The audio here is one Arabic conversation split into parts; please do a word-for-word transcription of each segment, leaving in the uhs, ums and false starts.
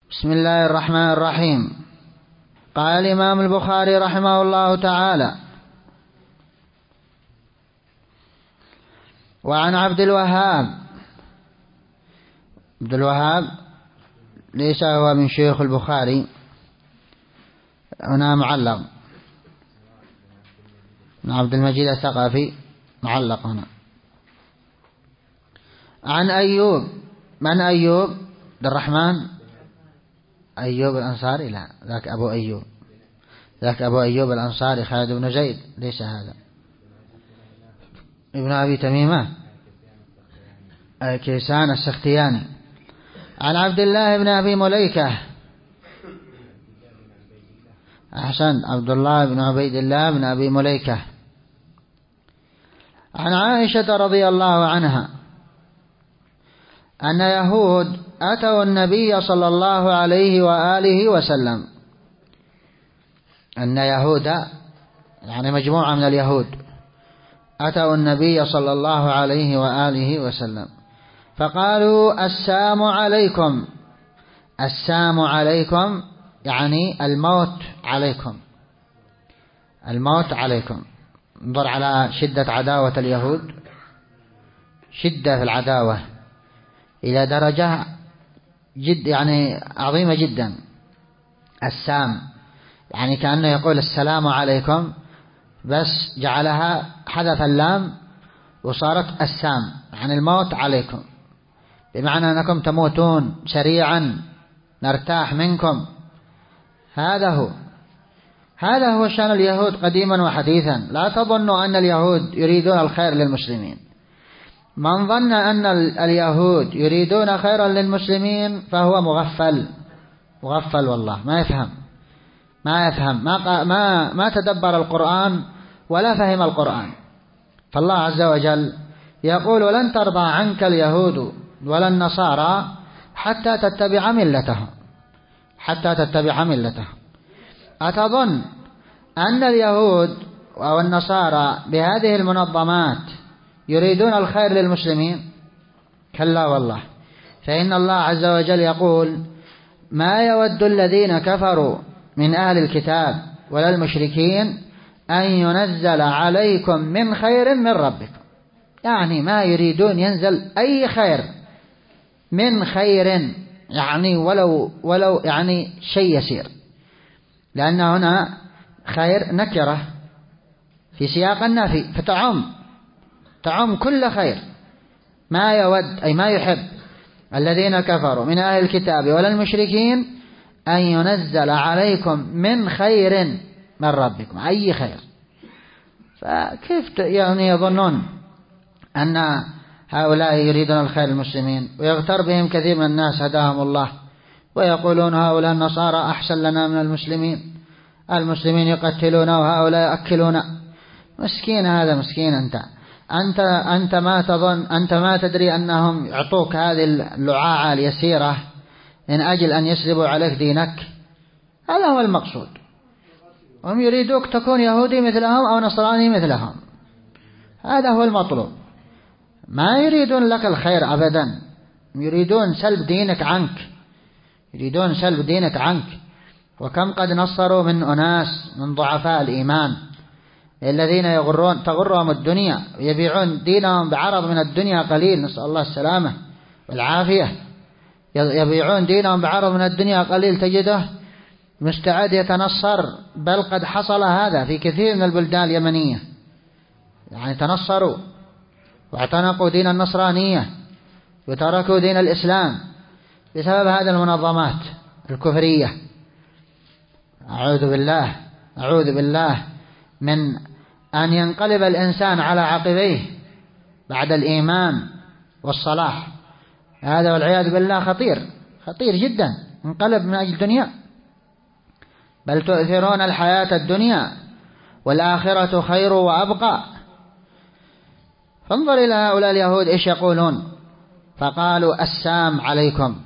بسم الله الرحمن الرحيم. قال الإمام البخاري رحمه الله تعالى: وعن عبد الوهاب. عبد الوهاب ليس هو من شيوخ البخاري، هنا معلق، من عبد المجيد الثقفي معلق هنا. عن أيوب. من أيوب؟ عبد الرحمن أيوب الأنصاري؟ لا، ذاك أبو أيوب، ذاك أبو أيوب الأنصاري خالد بن زيد، ليس هذا. ابن أبي تميمة كيسان السختياني. عن عبد الله بن أبي مليكة. أحسن، عبد الله بن عبيد الله بن أبي مليكة. عن عائشة رضي الله عنها أن يهود أتوا النبي صلى الله عليه وآله وسلم. أن يهود يعني مجموعة من اليهود أتوا النبي صلى الله عليه وآله وسلم فقالوا: السلام عليكم. السلام عليكم يعني الموت عليكم، الموت عليكم. انظر على شدة عداوة اليهود، شدة في العداوة إلى درجة جد يعني عظيمة جدا. السام يعني كأنه يقول السلام عليكم، بس جعلها حذف اللام وصارت السام، يعني الموت عليكم، بمعنى أنكم تموتون سريعا، نرتاح منكم. هذا هو هذا هو شأن اليهود قديما وحديثا. لا تظنوا أن اليهود يريدون الخير للمسلمين. من ظن أن اليهود يريدون خيرا للمسلمين فهو مغفل، مغفل والله، ما يفهم ما يفهم ما ما ما تدبر القرآن ولا فهم القرآن. فالله عز وجل يقول: لن ترضى عنك اليهود ولا النصارى حتى تتبع ملتهم، حتى تتبع ملتهم. أتظن أن اليهود أو النصارى بهذه المنظمات يريدون الخير للمسلمين؟ كلا والله. فإن الله عز وجل يقول: ما يود الذين كفروا من أهل الكتاب ولا المشركين أن ينزل عليكم من خير من ربكم. يعني ما يريدون ينزل أي خير، من خير يعني ولو ولو يعني شيء يسير، لأن هنا خير نكرة في سياق النفي فتعم تعم كل خير. ما يود أي ما يحب الذين كفروا من أهل الكتاب ولا المشركين أن ينزل عليكم من خير من ربكم، أي خير. فكيف يعني يظنون أن هؤلاء يريدون الخير للمسلمين؟ ويغتر بهم كثير من الناس هداهم الله، ويقولون: هؤلاء النصارى أحسن لنا من المسلمين، المسلمين يقتلون وهؤلاء يأكلون. مسكين هذا، مسكين أنت أنت أنت ما تظن، أنت ما تدري أنهم يعطوك هذه اللعاعة اليسيرة من أجل أن يسلبوا عليك دينك. هذا هو المقصود. هم يريدوك تكون يهودي مثلهم أو نصراني مثلهم، هذا هو المطلوب. ما يريدون لك الخير أبدا، يريدون سلب دينك عنك، يريدون سلب دينك عنك. وكم قد نصروا من أناس من ضعفاء الإيمان الذين يغرون تغرهم الدنيا ويبيعون دينهم بعرض من الدنيا قليل، نسأل الله السلامة والعافية. يبيعون دينهم بعرض من الدنيا قليل، تجده مستعد يتنصر، بل قد حصل هذا في كثير من البلدان اليمنية، يعني تنصروا واعتنقوا دين النصرانية وتركوا دين الإسلام بسبب هذه المنظمات الكفرية. أعوذ بالله أعوذ بالله من أن ينقلب الإنسان على عقبيه بعد الإيمان والصلاح. هذا والعياذ بالله خطير، خطير جدا. انقلب من أجل الدنيا، بل تؤثرون الحياة الدنيا والآخرة خير وأبقى. فانظر إلى هؤلاء اليهود إيش يقولون. فقالوا: السلام عليكم.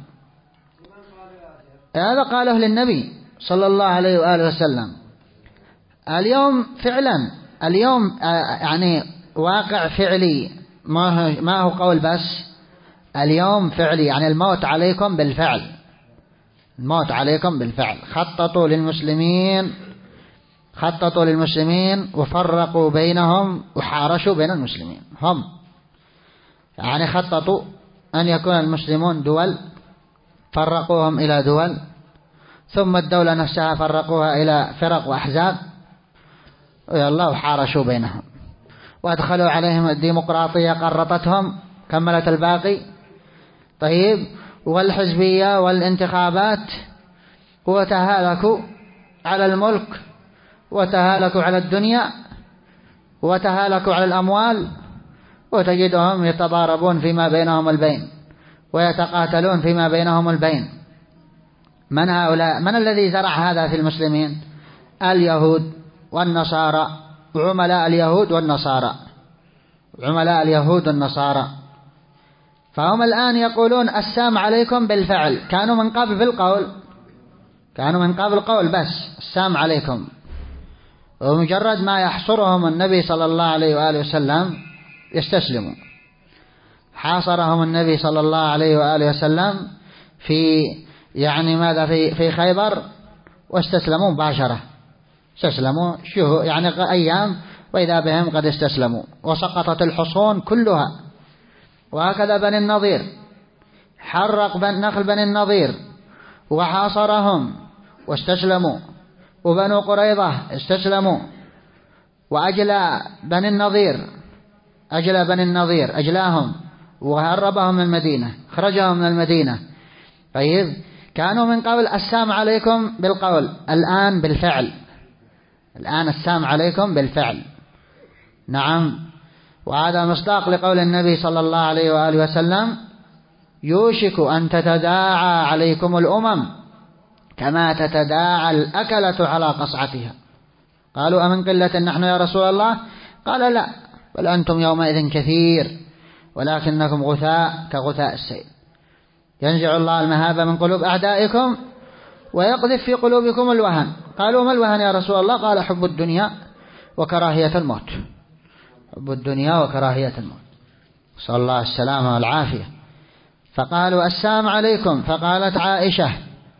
هذا قاله للنبي صلى الله عليه وآله وسلم. اليوم فعلا، اليوم يعني واقع فعلي، ما هو قول بس، اليوم فعلي، يعني الموت عليكم بالفعل. الموت عليكم بالفعل. خططوا للمسلمين خططوا للمسلمين وفرقوا بينهم وحارشوا بين المسلمين. هم يعني خططوا أن يكون المسلمون دول، فرقوهم إلى دول، ثم الدولة نفسها فرقوها إلى فرق وأحزاب، ويلا وحارشوا بينهم، وأدخلوا عليهم الديمقراطية قرطتهم كملت الباقي. طيب، والحزبية والانتخابات، وتهالكوا على الملك، وتهالكوا على الدنيا، وتهالكوا على الأموال، وتجدهم يتضاربون فيما بينهم البين، ويتقاتلون فيما بينهم البين. من هؤلاء؟ من الذي زرع هذا في المسلمين؟ اليهود والنصارى، عملاء اليهود والنصارى عملاء اليهود والنصارى. فهم الآن يقولون السام عليكم بالفعل. كانوا من قبل بالقول كانوا من قبل قول بس السام عليكم، ومجرد ما يحصرهم النبي صلى الله عليه وآله وسلم يستسلموا. حاصرهم النبي صلى الله عليه وآله وسلم في يعني ماذا في في خيبر، واستسلموا مباشرة. استسلموا شهور يعني أيام، وإذا بهم قد استسلموا، وسقطت الحصون كلها. وهكذا بني النضير، حرق بن نخل بني النضير وحاصرهم واستسلموا. وبنو قريظة استسلموا، وأجلى بني النضير أجلى بني النضير أجلاهم وهربهم من المدينة، خرجهم من المدينة. طيب، كانوا من قبل السام عليكم بالقول، الآن بالفعل. الآن السام عليكم بالفعل. نعم. وهذا مصداق لقول النبي صلى الله عليه وآله وسلم: يوشك أن تتداعى عليكم الأمم كما تتداعى الأكلة على قصعتها. قالوا: أمن قلة نحن يا رسول الله؟ قال: لا، بل أنتم يومئذ كثير ولكنكم غثاء كغثاء السيل. ينزع الله المهابة من قلوب أعدائكم ويقذف في قلوبكم الوهن. قالوا: ما الوهن يا رسول الله؟ قال: حب الدنيا وكراهية الموت. حب الدنيا وكراهية الموت، صلى الله السلامة والعافية. فقالوا: السلام عليكم. فقالت عائشة: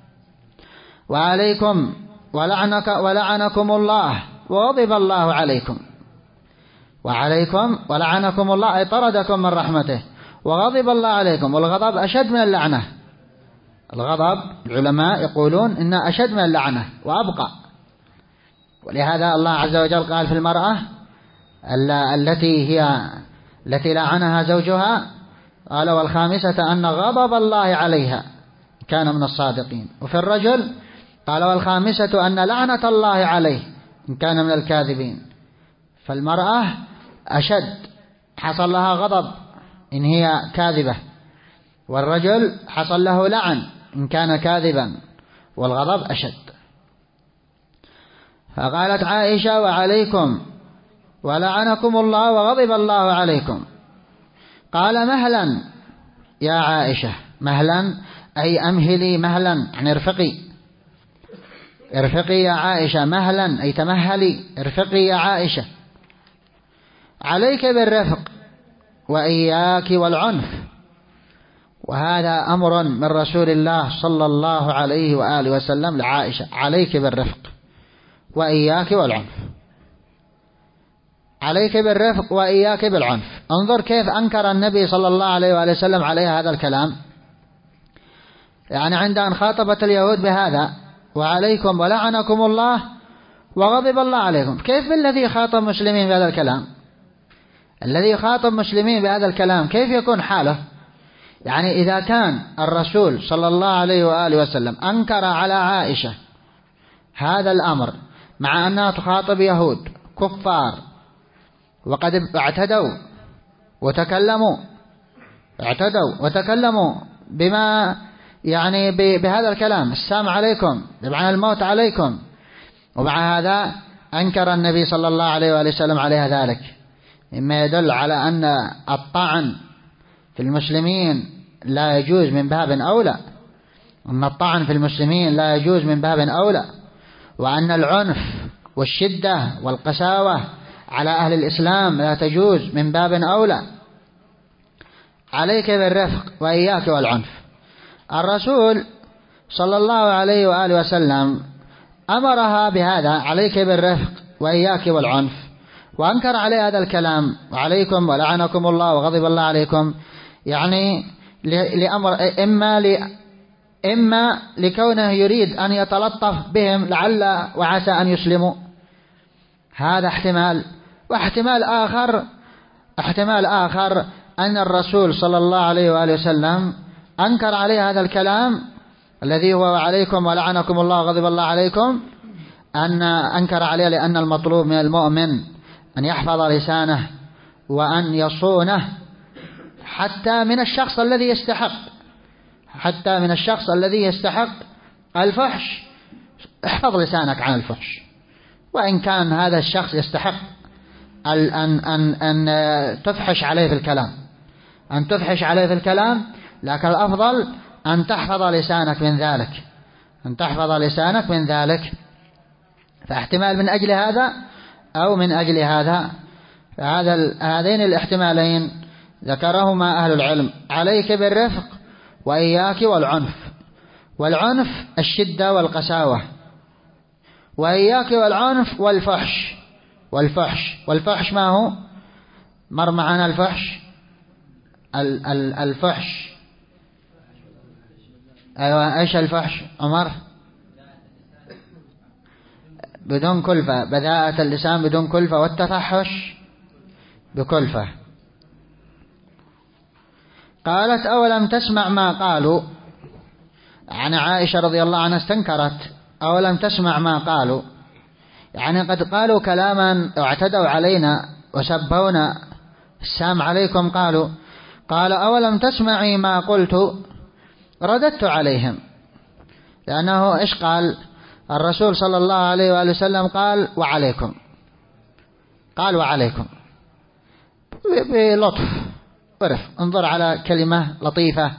وعليكم ولعنك ولعنكم الله وغضب الله عليكم. وعليكم ولعنكم الله أي طردكم من رحمته، وغضب الله عليكم. والغضب أشد من اللعنة. الغضب العلماء يقولون إن أشد من اللعنة وأبقى. ولهذا الله عز وجل قال في المرأة التي هي التي لعنها زوجها، قال: والخامسة أن غضب الله عليها كان من الصادقين. وفي الرجل قال: والخامسة أن لعنة الله عليه إن كان من الكاذبين. فالمرأة أشد، حصل لها غضب إن هي كاذبة، والرجل حصل له لعن إن كان كاذبا، والغضب أشد. فقالت عائشة: وعليكم ولعنكم الله وغضب الله عليكم. قال: مهلا يا عائشة. مهلا أي أمهلي مهلا، يعني ارفقي ارفقي يا عائشة. مهلا أي تمهلي، ارفقي يا عائشة. عليك بالرفق وإياك والعنف. وهذا أمر من رسول الله صلى الله عليه وآله وسلم لعائشة: عليك بالرفق وإياك والعنف. عليك بالرفق وإياك بالعنف. انظر كيف أنكر النبي صلى الله عليه وآله وسلم عليه هذا الكلام. يعني عند أن خاطبت اليهود بهذا: وعليكم ولعنكم الله وغضب الله عليكم، كيف بالذي خاطب مسلمين بهذا الكلام؟ الذي خاطب مسلمين بهذا الكلام كيف يكون حاله؟ يعني إذا كان الرسول صلى الله عليه وآله وسلم أنكر على عائشة هذا الأمر مع أنها تخاطب يهود كفار وقد اعتدوا وتكلموا اعتدوا وتكلموا بما يعني بهذا الكلام: السلام عليكم بمعنى الموت عليكم، ومع هذا أنكر النبي صلى الله عليه وآله وسلم عليها ذلك، مما يدل على أن الطعن في المسلمين لا يجوز من باب أولى، أن الطعن في المسلمين لا يجوز من باب أولى، وأن العنف والشدة والقساوة على أهل الإسلام لا تجوز من باب أولى. عليك بالرفق وإياك والعنف. الرسول صلى الله عليه وآله وسلم أمرها بهذا: عليك بالرفق وإياك والعنف، وأنكر عليه هذا الكلام: وعليكم ولعنكم الله وغضب الله عليكم، يعني لأمر إما ل إما لكونه يريد أن يتلطف بهم لعل وعسى أن يسلموا، هذا احتمال. واحتمال آخر احتمال آخر أن الرسول صلى الله عليه وآله وسلم أنكر عليه هذا الكلام الذي هو وعليكم ولعنكم الله وغضب الله عليكم، أن أنكر عليه لأن المطلوب من المؤمن أن يحفظ لسانه وأن يصونه حتى من الشخص الذي يستحق حتى من الشخص الذي يستحق الفحش. احفظ لسانك عن الفحش، وإن كان هذا الشخص يستحق أن أن أن تفحش عليه في الكلام أن تفحش عليه في الكلام لكن الأفضل أن تحفظ لسانك من ذلك أن تحفظ لسانك من ذلك فاحتمال من أجل هذا أو من أجل هذا. فهذا هذين الاحتمالين ذكرهما أهل العلم: عليك بالرفق وإياك والعنف. والعنف الشدة والقساوة، وإياك والعنف والفحش والفحش والفحش ما هو؟ مر معنا الفحش الفحش أيوة. إيش الفحش عمر؟ بدون كلفة، بذاءة اللسان بدون كلفة، والتفحش بكلفة. قالت: أولم تسمع ما قالوا؟ عن عائشة رضي الله عنها استنكرت: أولم تسمع ما قالوا؟ يعني قد قالوا كلاما اعتدوا علينا وسبونا. السام عليكم قالوا. قال: أولم تسمعي ما قلت؟ رددت عليهم، لأنه إيش قال الرسول صلى الله عليه وآله وسلم؟ قال: وعليكم قال وعليكم بلطف ورف. انظر على كلمة لطيفة.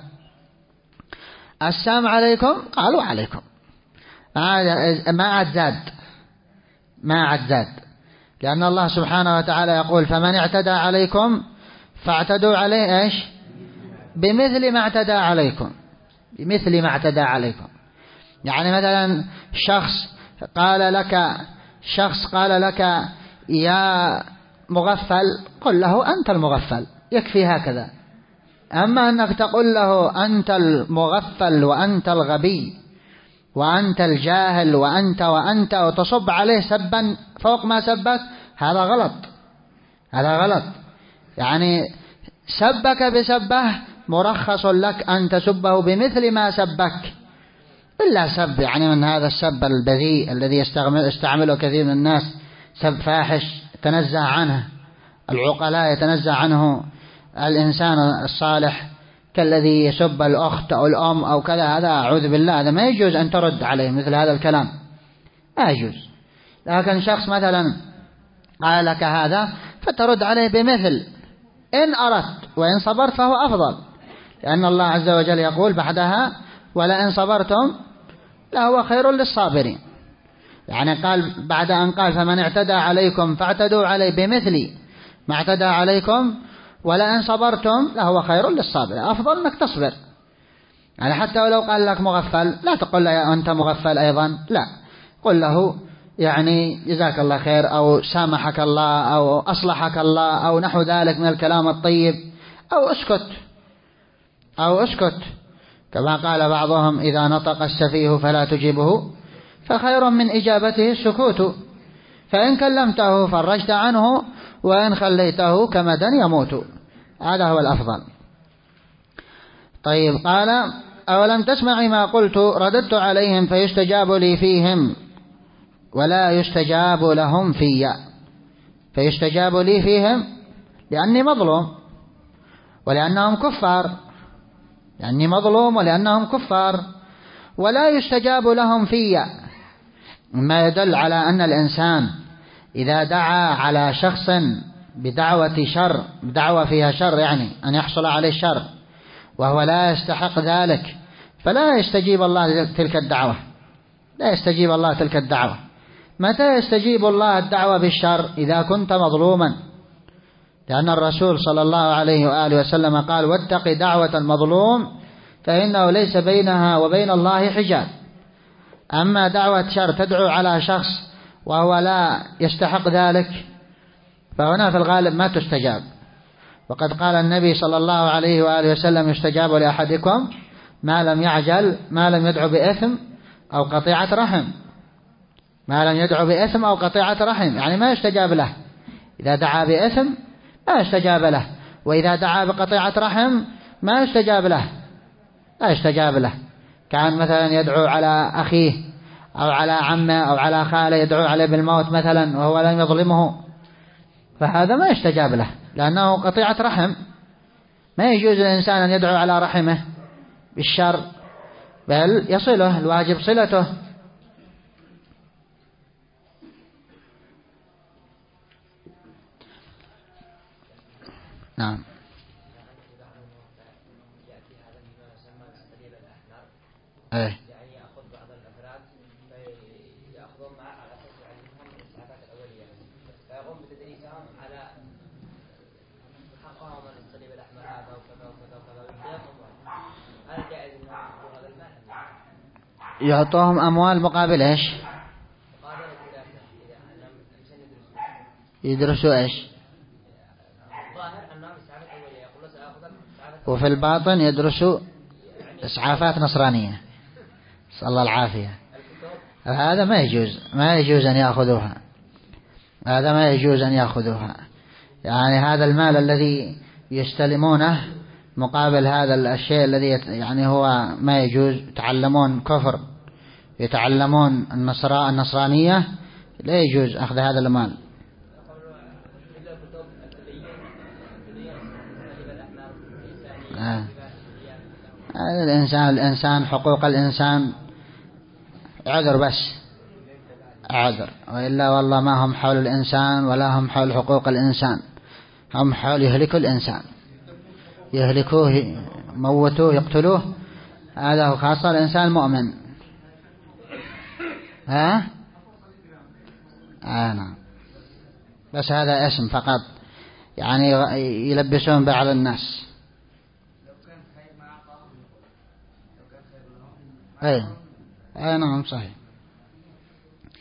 السام عليكم قال وعليكم، ما عاد زاد ما عاد زاد لأن الله سبحانه وتعالى يقول: فمن اعتدى عليكم فاعتدوا عليه إيش؟ بمثل ما اعتدى عليكم بمثل ما اعتدى عليكم. يعني مثلا شخص قال لك شخص قال لك يا مغفل، قل له أنت المغفل، يكفي هكذا. أما أنك تقول له أنت المغفل وأنت الغبي وأنت الجاهل وأنت وأنت وتصب عليه سبا فوق ما سبك، هذا غلط هذا غلط. يعني سبك بسبه مرخص لك أن تسبه بمثل ما سبك، إلا سب يعني من هذا السب البذيء الذي يستعمله كثير من الناس، سب فاحش تنزه عنه العقلاء، يتنزه عنه الإنسان الصالح، كالذي يسب الأخت أو الأم أو كذا. هذا أعوذ بالله، هذا ما يجوز أن ترد عليه مثل هذا الكلام، ما يجوز. لكن شخص مثلا قال لك هذا فترد عليه بمثل، إن أردت، وإن صبرت فهو أفضل، لأن الله عز وجل يقول بعدها: ولئن صبرتم لهو خير للصابرين. يعني قال بعد أن قال: فمن اعتدى عليكم فاعتدوا عليه بمثل ما اعتدى عليكم ولئن صبرتم لهو خير للصابرين. أفضل أنك تصبر. يعني حتى ولو قال لك مغفل لا تقول له أنت مغفل أيضا، لا، قل له يعني جزاك الله خير، أو سامحك الله، أو أصلحك الله، أو نحو ذلك من الكلام الطيب، أو اسكت أو اسكت كما قال بعضهم: إذا نطق السفيه فلا تجيبه فخير من إجابته السكوت، فإن كلمته فرجت عنه وإن خليته كمدا يموت. هذا هو الأفضل. طيب، قال: أولم تسمعي ما قلت؟ رددت عليهم فيستجاب لي فيهم ولا يستجاب لهم في. فيستجاب لي فيهم لأني مظلوم ولأنهم كفار، لأني مظلوم ولأنهم كفار، ولا يستجاب لهم في، مما يدل على أن الإنسان إذا دعا على شخص بدعوة شر، بدعوة فيها شر، يعني أن يحصل عليه شر وهو لا يستحق ذلك، فلا يستجيب الله تلك الدعوة لا يستجيب الله تلك الدعوة. متى يستجيب الله الدعوة بالشر؟ إذا كنت مظلوما، لأن الرسول صلى الله عليه وآله وسلم قال: واتق دعوة المظلوم فإنه ليس بينها وبين الله حجاب. أما دعوة شر تدعو على شخص وهو لا يستحق ذلك فهنا في الغالب ما تستجاب. وقد قال النبي صلى الله عليه وآله وسلم يستجاب لأحدكم ما لم يعجل ما لم يدعو بإثم أو قطيعة رحم. ما لم يدعو بإثم أو قطيعة رحم يعني ما يستجاب له. إذا دعا بإثم ما يستجاب له، وإذا دعا بقطيعة رحم ما يستجاب له لا يستجاب له. كان مثلا يدعو على أخيه أو على عمه أو على خاله يدعو عليه بالموت مثلا وهو لم يظلمه، فهذا ما يستجاب له لأنه قطيعة رحم. ما يجوز للإنسان أن يدعو على رحمه بالشر، بل يصله، الواجب صلته. نعم. ايه يعني يأخذ بعض الأفراد فيأخذون معه على أساس يعلمهم الإسعافات الأولية فيقوم بتدريسهم على حقهم من الصليب الأحمر هذا وكذا وكذا وكذا ويعطيهم هل جائز أنهم يأخذوا هذا المال؟ يعطوهم أموال مقابل إيش؟ مقابل الدراسة إذا أنهم يدرسوا يدرسوا إيش؟ الظاهر أنهم إسعافات أولية يقولون سأخذ إسعافات وفي الباطن يدرسوا إسعافات نصرانية، نسأل الله العافية. هذا ما يجوز ما يجوز أن يأخذوها هذا ما يجوز أن يأخذوها يعني هذا المال الذي يستلمونه مقابل هذا الشيء الذي يعني هو ما يجوز. يتعلمون كفر، يتعلمون النصرا النصرانية، لا يجوز أخذ هذا المال. آه. الإنسان الإنسان حقوق الإنسان عذر، بس عذر، وإلا والله ما هم حول الإنسان ولا هم حول حقوق الإنسان، هم حول يهلكوا الإنسان، يهلكوه، موتوه، يقتلوه. هذا هو خاصة الإنسان المؤمن. ها آه نعم. بس هذا اسم فقط يعني يلبسون بعض الناس. اي اي نعم صحيح.